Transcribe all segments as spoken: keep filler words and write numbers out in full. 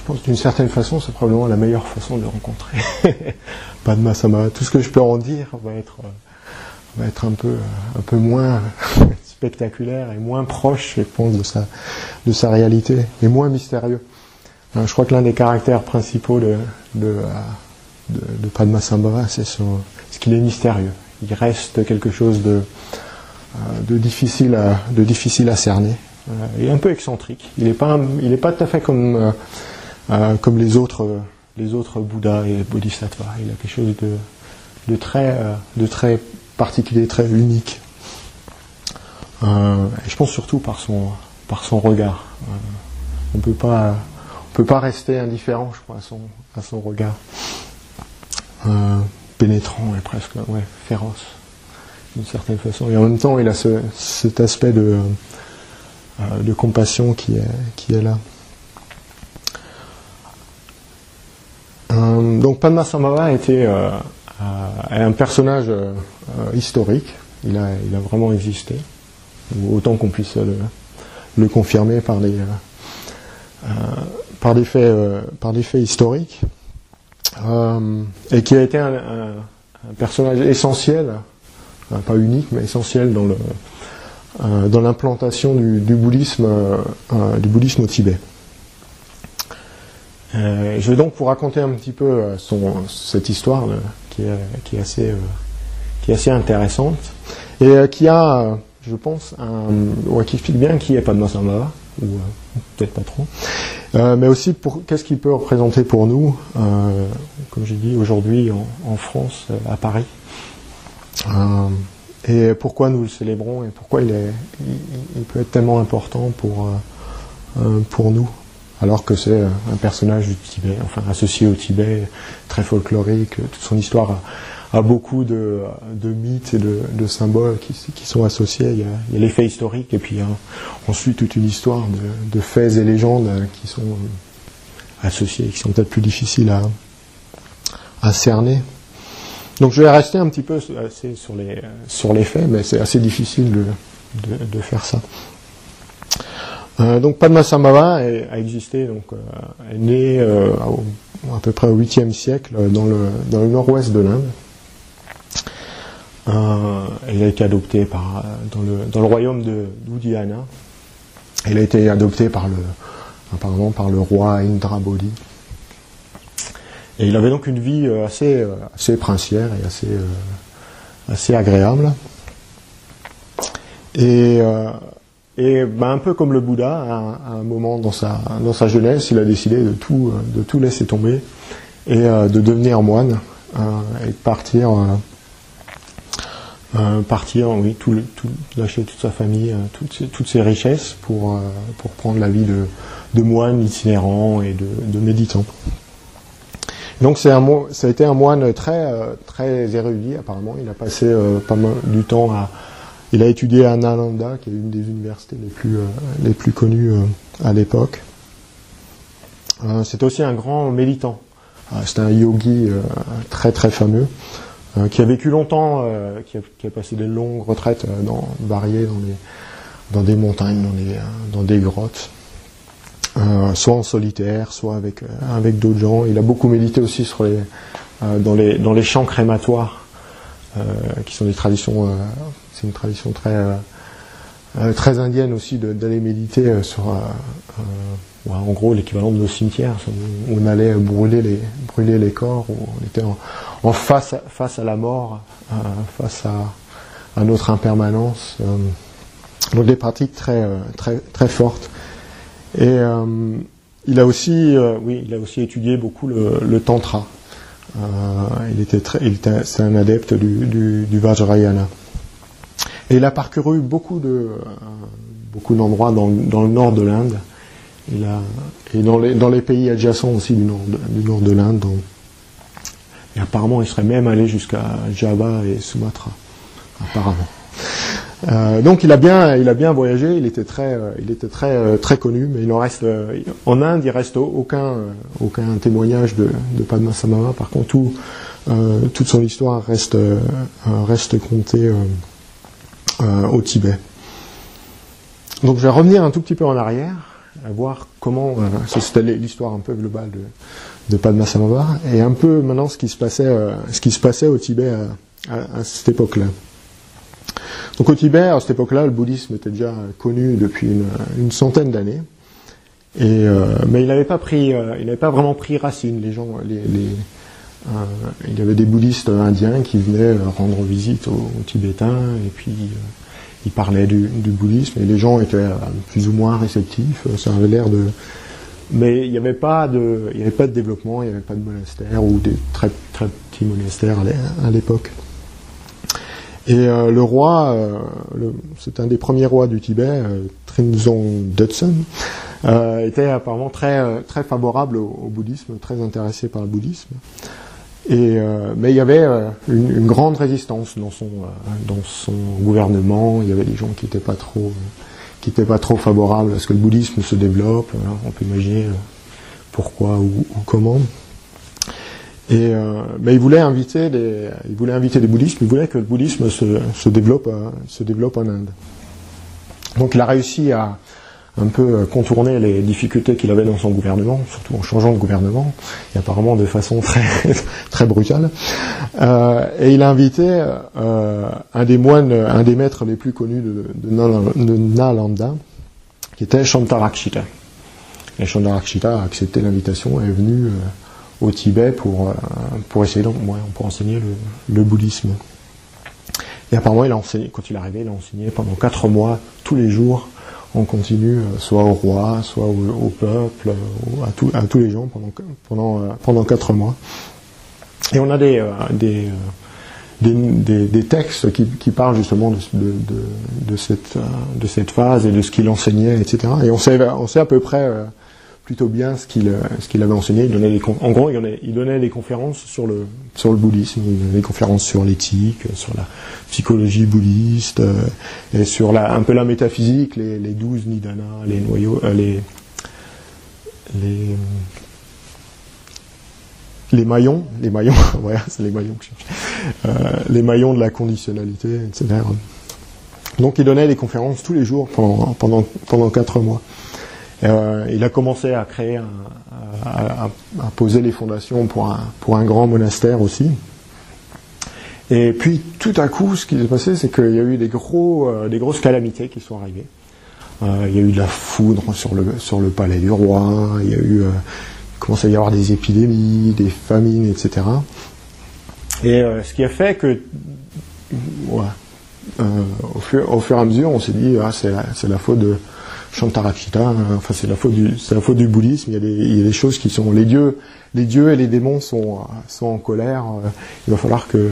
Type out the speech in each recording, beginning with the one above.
pense d'une certaine façon, c'est probablement la meilleure façon de le rencontrer. Padmasambhava. Tout ce que je peux en dire va être, va être un peu, un peu moins spectaculaire et moins proche, je pense, de sa, de sa réalité, et moins mystérieux. Je crois que l'un des caractères principaux de, de, de, de Padmasambhava, c'est ce, ce qu'il est mystérieux. Il reste quelque chose de, de, difficile, à, de difficile à cerner. Il est un peu excentrique. Il n'est pas, il n'est pas tout à fait comme, euh, comme les autres, les autres Bouddhas et Bodhisattvas. Il a quelque chose de, de, très, de très particulier, très unique. Euh, et je pense surtout par son, par son regard. Euh, on peut pas, on peut pas rester indifférent, je crois, à son, à son regard. Euh, pénétrant et presque, ouais, féroce, d'une certaine façon. Et en même temps, il a ce, cet aspect de, euh, de compassion qui est, qui est là. Euh, donc Padmasambhava était euh, un personnage euh, historique. Il a, il a vraiment existé, autant qu'on puisse le, le confirmer par des, euh, par des faits, euh, par des faits historiques. Euh, et qui a été un, un, un personnage essentiel, euh, pas unique, mais essentiel dans le, euh, dans l'implantation du, du bouddhisme, euh, du bouddhisme au Tibet. Euh, je vais donc vous raconter un petit peu son, cette histoire là, qui, est, qui, est assez, euh, qui est assez intéressante et euh, qui a, je pense, un, ouais, qui explique bien qui est Padmasambhava, ou euh, peut-être pas trop. Euh, mais aussi pour qu'est-ce qu'il peut représenter pour nous, euh, comme j'ai dit aujourd'hui en, en France, euh, à Paris, euh, et pourquoi nous le célébrons et pourquoi il, est, il, il peut être tellement important pour, euh, pour nous, alors que c'est un personnage du Tibet, enfin associé au Tibet, très folklorique. Toute son histoire a, a beaucoup de, de mythes et de, de symboles qui, qui sont associés. Il y a, il y a les faits historiques et puis il y a ensuite toute une histoire de, de faits et légendes qui sont associés, qui sont peut-être plus difficiles à, à cerner. Donc je vais rester un petit peu assez sur les, sur les faits, mais c'est assez difficile de, de, de faire ça. Euh, donc Padmasambhava a existé, donc euh, est né euh, à, à peu près au huitième siècle dans le, dans le nord-ouest de l'Inde. Euh, il a été adopté par, dans, le, dans le royaume de d'Udayana. Il a été adopté par le, apparemment par le roi Indrabodhi. Et il avait donc une vie assez, assez princière et assez, assez agréable. Et, et ben un peu comme le Bouddha, à, à un moment dans sa, dans sa jeunesse, il a décidé de tout, de tout laisser tomber et de devenir moine et de partir. Euh, partir, oui, tout le, tout, lâcher toute sa famille, euh, toutes, ses, toutes ses richesses pour, euh, pour prendre la vie de, de moine itinérant et de, de méditant. Donc c'est un, ça a été un moine très, euh, très érudit apparemment. Il a passé euh, pas mal du temps à, il a étudié à Nalanda, qui est une des universités les plus, euh, les plus connues euh, à l'époque. Euh, c'est aussi un grand méditant. Euh, c'est un yogi euh, très très fameux. Euh, qui a vécu longtemps, euh, qui, a, qui a passé des longues retraites euh, dans, variées dans, les, dans des montagnes, dans des, euh, dans des grottes, euh, soit en solitaire, soit avec, euh, avec d'autres gens. Il a beaucoup médité aussi sur les, euh, dans, les, dans les champs crématoires, euh, qui sont des traditions, euh, c'est une tradition très, euh, euh, très indienne aussi de, d'aller méditer euh, sur, euh, euh, ouais, en gros, l'équivalent de nos cimetières, où on allait brûler les, brûler les corps, où on était en, en face, face à la mort, euh, face à, à notre impermanence. Euh, donc des pratiques très, très, très fortes. Et euh, il a aussi, euh, oui, il a aussi étudié beaucoup le, le tantra. Euh, il était très, il était, c'est un adepte du, du, du Vajrayana. Et il a parcouru beaucoup de, euh, beaucoup d'endroits dans, dans le nord de l'Inde. Il a, et dans les, dans les pays adjacents aussi du nord de, du nord de l'Inde. Donc, et apparemment, il serait même allé jusqu'à Java et Sumatra. Apparemment. Euh, donc, il a bien, il a bien voyagé. Il était très, euh, il était très, euh, très connu. Mais il en reste, euh, en Inde, il reste aucun, euh, aucun témoignage de, de Padmasambhava. Par contre, tout, euh, toute son histoire reste, euh, reste contée euh, euh, au Tibet. Donc, je vais revenir un tout petit peu en arrière à voir comment, euh, ça c'était l'histoire un peu globale de, de Padmasambhava, et un peu maintenant ce qui se passait, euh, ce qui se passait au Tibet à, à, à cette époque-là. Donc au Tibet, à cette époque-là, le bouddhisme était déjà connu depuis une, une centaine d'années, et euh, mais il n'avait pas pris, euh, il n'avait pas vraiment pris racine. Les gens, les, les euh, il y avait des bouddhistes indiens qui venaient rendre visite aux, aux Tibétains, et puis euh, ils parlaient du, du bouddhisme, et les gens étaient euh, plus ou moins réceptifs. Ça avait l'air de, mais il n'y avait pas de, il n'y avait pas de développement, il n'y avait pas de monastère ou des très très petits monastères à l'époque. Et euh, le roi, euh, le, c'est un des premiers rois du Tibet, euh, Trinzong Detsen, euh, était apparemment très euh, très favorable au, au bouddhisme, très intéressé par le bouddhisme. Et euh, mais il y avait euh, une, une grande résistance dans son euh, dans son gouvernement. Il y avait des gens qui n'étaient pas trop euh, qui n'étaient pas trop favorables à ce que le bouddhisme se développe. Hein, on peut imaginer euh, pourquoi ou, ou comment. Et euh, mais il voulait inviter des, il voulait inviter des bouddhistes, il voulait que le bouddhisme se, se développe, euh, se développe en Inde. Donc il a réussi à un peu contourner les difficultés qu'il avait dans son gouvernement, surtout en changeant de gouvernement, et apparemment de façon très très brutale. Euh, et il a invité euh, un des moines, un des maîtres les plus connus de, de, de Nalanda, qui était Shantarakshita. Et Shantarakshita a accepté l'invitation et est venu euh, au Tibet pour, euh, pour essayer donc, ouais, pour enseigner le, le bouddhisme. Et apparemment, il a enseigné, quand il est arrivé, il a enseigné pendant quatre mois, tous les jours, en continu, euh, soit au roi, soit au, au peuple, euh, à, tout, à tous les gens pendant, pendant, euh, pendant quatre mois. Et on a des, euh, des, euh, des, des, des textes qui, qui parlent justement de, de, de, de, cette, euh, de cette phase et de ce qu'il enseignait, et cetera. Et on sait, on sait à peu près euh, plutôt bien ce qu'il ce qu'il avait enseigné. Il donnait des, en gros, il donnait, il donnait des conférences sur le sur le bouddhisme. Il donnait des conférences sur l'éthique, sur la psychologie bouddhiste, euh, et sur la, un peu la métaphysique, les, les douze nidanas, les noyaux, euh, les les les maillons, les maillons, voilà, c'est les maillons que je cherche, euh, les maillons de la conditionnalité, et cetera. Donc, il donnait des conférences tous les jours pendant pendant pendant quatre mois. Euh, il a commencé à créer, un, à, à, à poser les fondations pour un, pour un grand monastère aussi. Et puis, tout à coup, ce qui s'est passé, c'est qu'il y a eu des, gros, euh, des grosses calamités qui sont arrivées. Euh, il y a eu de la foudre sur le, sur le palais du roi, il y a eu, euh, il commençait à y avoir des épidémies, des famines, et cetera. Et euh, ce qui a fait que, ouais, euh, au, fur, au fur et à mesure, on s'est dit, ah, c'est la, c'est la faute de Shantarakshita, enfin c'est la faute du, c'est la faute du bouddhisme. Il y a des, il y a des choses qui sont, les dieux, les dieux et les démons sont, sont en colère. Il va falloir que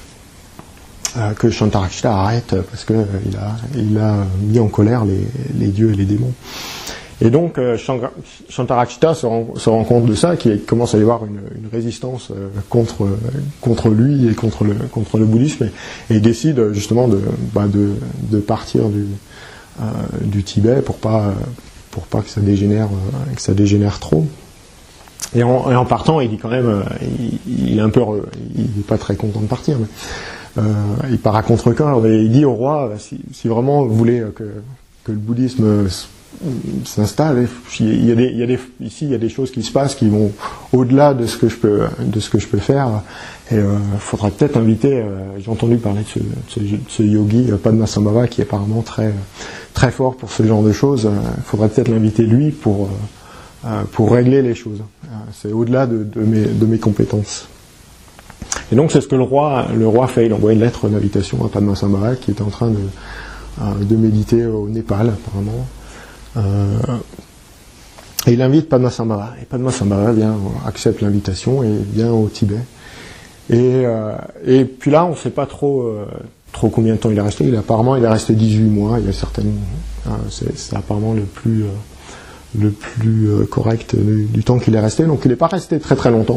euh, que Shantarakshita arrête parce que euh, il a, il a mis en colère les, les dieux et les démons. Et donc euh, Shantarakshita se rend, se rend compte de ça, qu'il commence à y avoir une, une résistance euh, contre contre lui et contre le contre le bouddhisme, et, et il décide justement de bah, de, de partir du Euh, du Tibet pour pas pour pas que ça dégénère euh, que ça dégénère trop. Et en, et en partant, il dit quand même, euh, il, il est un peu, il est pas très content de partir, mais euh, il part à contre-cœur et il dit au roi, si, si vraiment vous voulez que que le bouddhisme s'installe, il y a des, il y a des, ici il y a des choses qui se passent qui vont au-delà de ce que je peux de ce que je peux faire. Et il euh, faudra peut-être inviter, euh, j'ai entendu parler de ce, de ce, de ce yogi, euh, Padmasambhava, qui est apparemment très, très fort pour ce genre de choses. Il euh, faudrait peut-être l'inviter lui pour, euh, pour régler les choses. Euh, c'est au-delà de, de, mes, de mes compétences. Et donc c'est ce que le roi, le roi fait. Il envoie une lettre d'invitation à Padmasambhava, qui était en train de, euh, de méditer au Népal, apparemment. Euh, et il invite Padmasambhava. Et Padmasambhava vient, accepte l'invitation et vient au Tibet. Et, euh, et puis là, on ne sait pas trop, euh, trop combien de temps il est resté. Il, apparemment, il est resté dix-huit mois. Il y a certaines, hein, c'est, c'est apparemment le plus, euh, le plus euh, correct du, du temps qu'il est resté. Donc, il n'est pas resté très très longtemps.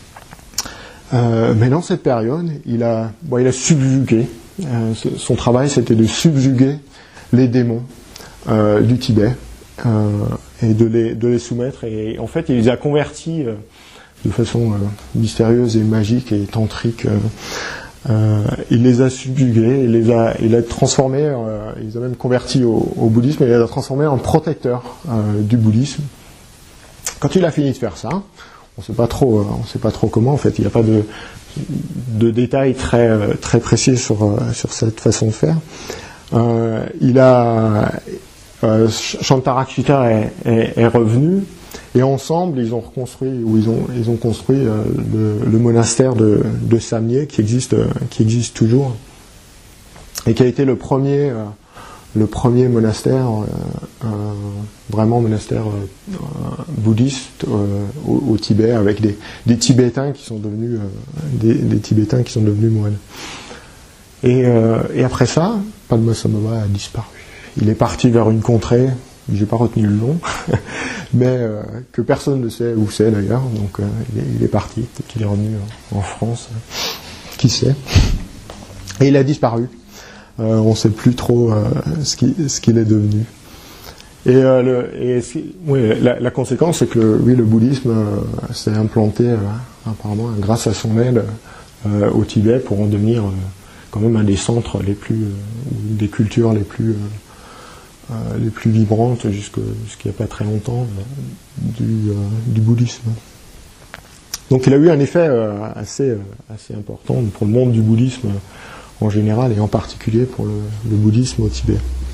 Euh, mais dans cette période, il a, bon, il a subjugué. Euh, son travail, c'était de subjuguer les démons euh, du Tibet euh, et de les, de les soumettre. Et en fait, il les a convertis. Euh, de façon euh, mystérieuse et magique et tantrique euh, Euh, il les a subjugués, il les a, il a transformés, euh, il les a même convertis au, au bouddhisme, et il les a transformés en protecteurs euh, du bouddhisme. Quand il a fini de faire ça, on sait pas trop, on sait pas trop comment. En fait, il n'y a pas de, de détails très très précis sur sur cette façon de faire. Euh, il a euh, Shantarakshita est, est, est revenu. Et ensemble, ils ont reconstruit, ou ils ont, ils ont construit euh, le, le monastère de, de Samye, qui existe, euh, qui existe toujours, et qui a été le premier, euh, le premier monastère, euh, euh, vraiment monastère euh, bouddhiste euh, au, au Tibet, avec des, des Tibétains qui sont devenus, euh, des, des Tibétains qui sont devenus moines. Et, euh, et après ça, Padmasambhava a disparu. Il est parti vers une contrée. J'ai pas retenu le nom, mais euh, que personne ne sait où c'est d'ailleurs. Donc euh, il, est, il est parti, peut-être qu'il est revenu en France, qui sait. Et il a disparu. Euh, on ne sait plus trop euh, ce, qui, ce qu'il est devenu. Et, euh, le, et oui, la, la conséquence, c'est que le, oui, le bouddhisme euh, s'est implanté euh, apparemment grâce à son aide euh, au Tibet pour en devenir euh, quand même un des centres les plus, euh, des cultures les plus euh, Euh, les plus vibrantes jusqu'à il n'y a pas très longtemps euh, du, euh, du bouddhisme. Donc il a eu un effet euh, assez, euh, assez important pour le monde du bouddhisme en général et en particulier pour le, le bouddhisme au Tibet.